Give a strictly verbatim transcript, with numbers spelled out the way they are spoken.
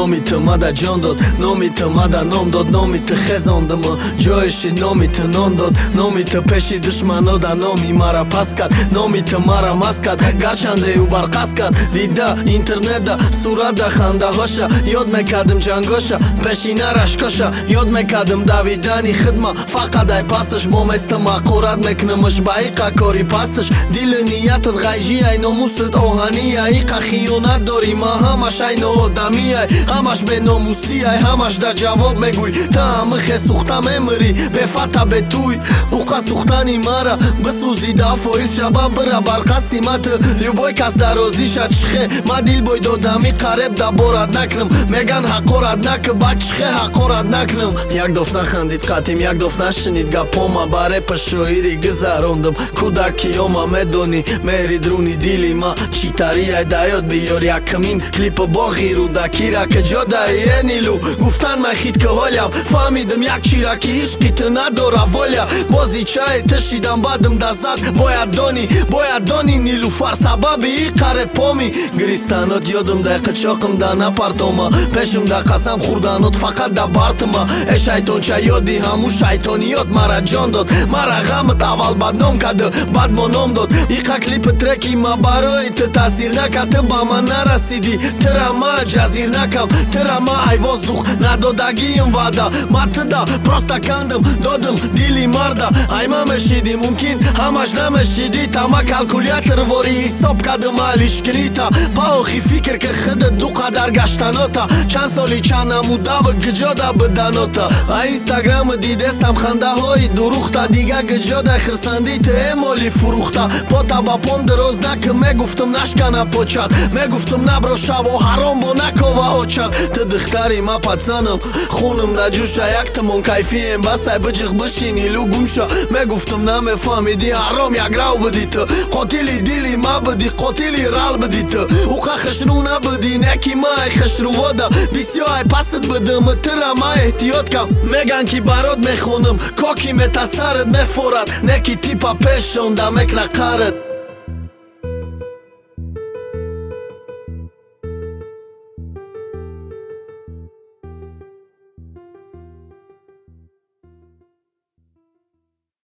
نامی تو مده جان داد، نامی تو مده نام داد، نامی تو خزاندم جایشی، نامی تو نان داد، نامی تو پیشی دشمنا ده نامی مرا پس کرد، نامی تو مرا مست کرد، گرچنده او برقص کرد. دیده اینترنت ده صورت ده خنده هاشه، یاد میکردم جنگاشه پیشینه رشکاشه، یاد میکردم دویدنی خدمه فقط ای پستش با مستم قرد میکنمش با ایقا کاری پستش. دیل نیتت غیجی ای ناموست آهنی ایقا خیانت داری ما همش این آدمی ای، همش به ناموسی ای، همش در جواب میگوی تا همه خی سوخته میمری به فتح به توی اوقا سوختنی مرا بسوزی دفایز شبه برا برقصدی مت لیوبای کس درازی شد چخه ما دیل بای دادمی قریب دبارد نکنم میگن حقارد نکه بچخه حقارد نکنم. یک دفت نخندید قطیم یک دفت نشنید گپاما برای پشویری گذراندم کودکیاما میدونی میری درونی دیلی ما چی تاری ای دیاد بیار یکمین کلیپ باغی رو دکی را که جا دایه نیلو گفتن من خید که حالیم فهمیدم یک چی را که عشقی تو نداره والیا بازی چای تشیدم بعدم دزد باید دانی باید دانی نیلو فر سبب ای قره پامی گریستانات یادم دقیقه چاقم ده نپرتاما پیشم ده قسم خوردانات فقط ده بارتما ای شیطان چه یادی همون شیطانیات مرا جان داد مرا غمت اول بدنام کرده بعد با نام داد ایقا کلیپ ترکی ما برای تو تاثیر نکرد تو با من نرسیدی ترا ما جزیر نکم ترا ما ایواز دوخ ندادگیم وعده ما تدا پرستا کندم دادم دیلی مرده ای ما مشیدی ممکن همش نمشیدی تا ما کلکولیاتر واری حساب کردم الیشکلیتا پاوخی فکر که خود دو قدر گشتناتا چند سالی چند نموده و گجاده بدناتا اینستاگرام دیدستم خنده های دروخته دیگه گجاده خرسندی تو امالی فروخته پاتا با پام دراز نکه میگفتم نشکنه پاچت میگفتم نبرو شو و حرام با نکاوه آچت تو دختری ما پتسنم خونم نجوشه یک تمون کیفیم بسای بجیغ بشینی لو گمشه میگفتم نمیفهمیدی حرام یک رو بدی تو قاتلی دیلی ما بدی قاتلی رال بدی تو اوقا خشرو نبدی نکی ما خشرو واده بیسیای پست بدم ترا ما احتیاط کم میگن کی برات میخونم کاکی متسرد میفورد نکی تیپا پیشونده میکنه قرد